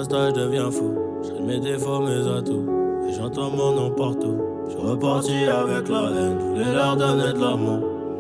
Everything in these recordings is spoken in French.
constat, je deviens fou. J'ai mes défauts, mes atouts. Et j'entends mon nom partout. Je suis reparti avec la haine. Je voulais leur donner de l'amour.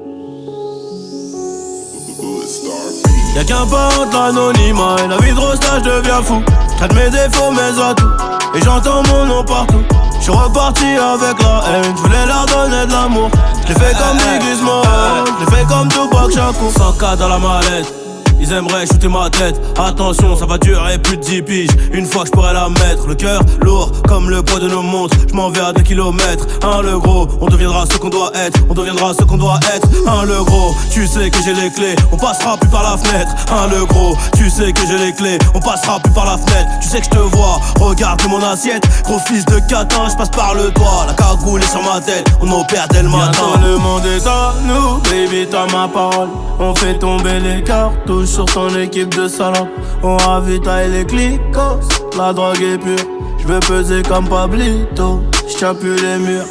Y'a qu'un pas entre l'anonymat et la vie de rosta, je deviens fou. Traite mes défauts, mes atouts. Et j'entends mon nom partout. Je suis reparti avec la haine. Je voulais leur donner de l'amour. Je l'ai fait comme Biggie Smalls, je l'ai fait comme Tupac Shakur. 100K dans la mallette. Ils aimeraient shooter ma tête. Attention, ça va durer plus de 10 piges. Une fois que je pourrais la mettre. Le cœur lourd comme le poids de nos montres. Je m'en vais à 2 kilomètres. Hein le gros, on deviendra ce qu'on doit être. On deviendra ce qu'on doit être. Hein le gros, tu sais que j'ai les clés. On passera plus par la fenêtre. Hein le gros, tu sais que j'ai les clés. On passera plus par la fenêtre. Tu sais que je te vois, regarde mon assiette. Gros fils de catin, je passe par le toit. La cagoule est sur ma tête, on opère dès le matin. Bientôt le monde est à nous, baby t'as ma parole. On fait tomber les cartouches sur ton équipe de salopes. On ravitaille les clicos, la drogue est pure. J'veux peser comme Pablito, j'tiens plus les murs.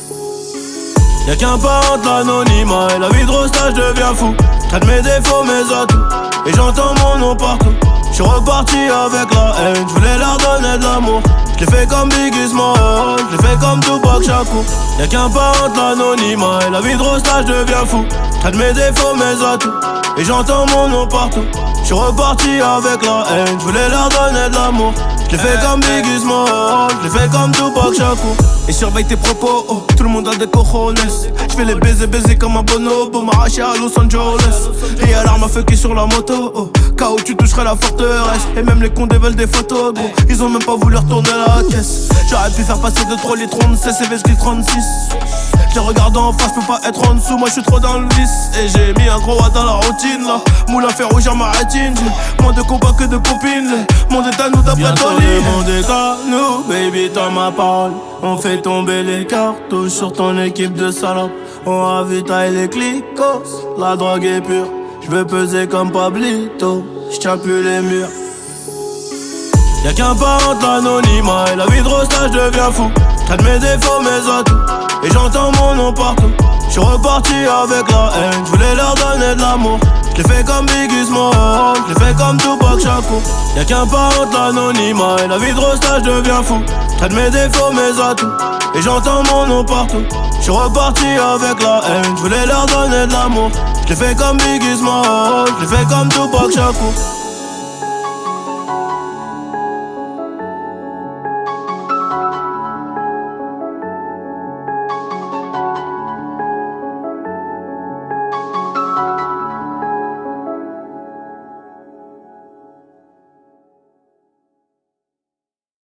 Y'a qu'un pas entre l'anonymat et la vie de rosta, je deviens fou. Traite mes défauts, mes atouts. Et j'entends mon nom partout. J'suis reparti avec la haine, j'voulais leur donner de l'amour. Je l'ai fait comme Biggie Smalls, je l'ai fait comme Tupac Shakur. Y'a qu'un pas entre l'anonymat et la vie de rosta, je deviens fou. Traite mes défauts, mes atouts. Et j'entends mon nom partout. J'suis reparti avec la haine, j'voulais leur donner de l'amour. Je l'ai fait comme Biggie Smalls, je l'ai fait comme Tupac Shakur. Et surveille tes propos, oh, tout le monde a des cojones. J'fais les baiser comme un bonobo, m'arracher à Los Angeles. Et y'a l'arme à feu qui est sur la moto, oh. K.O. tu toucherais la forteresse. Et même les condés veulent des photos, gros. Ils ont même pas voulu retourner la caisse. J'aurais pu faire passer 2-3 litrons de CCV, j'lis 36. J'les regarde en face, peux pas être en dessous, moi j'suis trop dans le vice. Et j'ai mis un gros A dans la routine là. Moulin fait rougir ma rétine. J'ai moins de combats que de copines. Le monde est à nous d'après Tony. Le monde est à nous, Baby t'as ma parole. On fait tomber les cartouches sur ton équipe de salopes. On ravitaille les clicos, la drogue est pure. J'veux peser comme Pablito, j'tiens plus les murs. Y'a qu'un pas entre l'anonymat et la vie de rosta, je deviens fou. Traite mes défauts, mes atouts. Et j'entends mon nom partout. J'suis reparti avec la haine, j'voulais leur donner de l'amour. Je l'ai fait comme Biggie Smalls, je l'ai fait comme Tupac Shakur. Y'a qu'un pas entre l'anonymat et la vie de rosta, je deviens fou. Traite mes défauts, mes atouts. Et j'entends mon nom partout. J'suis reparti avec la haine, j'voulais leur donner de l'amour. Je l'ai fait comme Biggie Smalls, je l'ai fait comme Tupac Shakur.